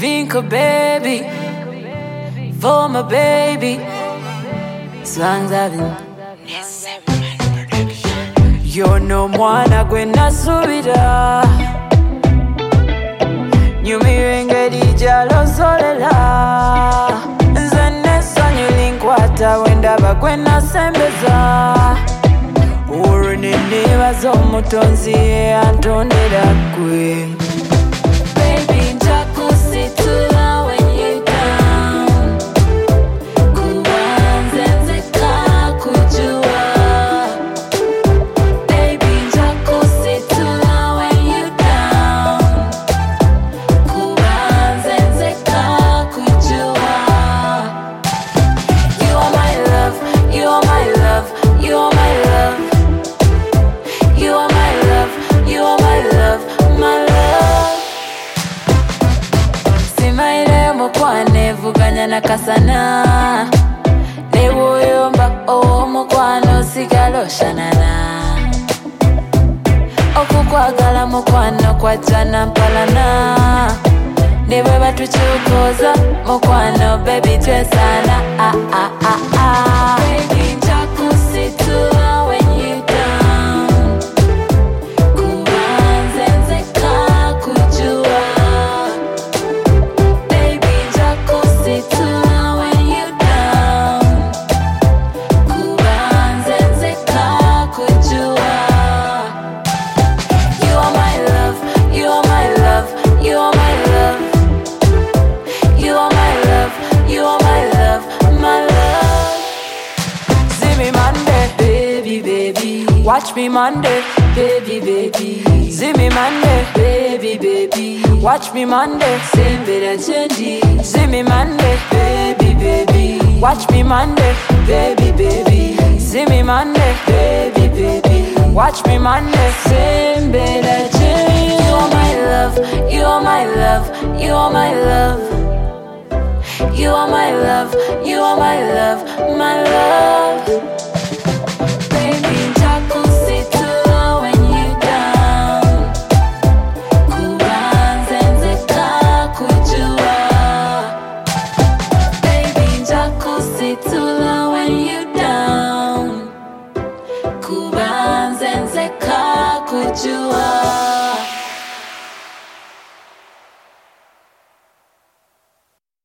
Vinko baby, for my baby. Songs having yo no mwana gwe nasubira nyumirwa engeri gy'alozolela nze n'essanyu linkwata bwe ndaba gwe nasembeza olwo ne neebaza omutonzi eyantondera ggwe. Baby njakusitula when you down kubanze nzeka kujua. Baby njakusitula when you down kubanze nzeka kujua. You are my love, you are my love, you are my love. You are my love, you are my love, my love. Simaire mukwane vuganya nakasana newoyomba omukwano sigalo shanana okukwagala mukwano kwajjana mpalana ne bwe batukyukoza mukwano baby twesana Baby njakusitula when you down kubanze nzeka kujua. Baby njakusitula when you down kubanze nzeka kujua. You are my love, you are my love, you are my love. You are my love, you are my love, my love. See me Monday, baby, baby. Watch me Monday, baby, baby. See me Monday, baby, baby. Watch me Monday, sembera chendi. See me Monday, baby, baby. Watch me Monday, baby, baby. See me Monday, baby, baby. Watch me Monday, sembera chendi. You are my love, you are my love, you are my love. You are my love, you are my love, my love. Baby njakusitula when you down kubanze nzeka kujua. Baby njakusitula when you down kubanze nzeka kujua.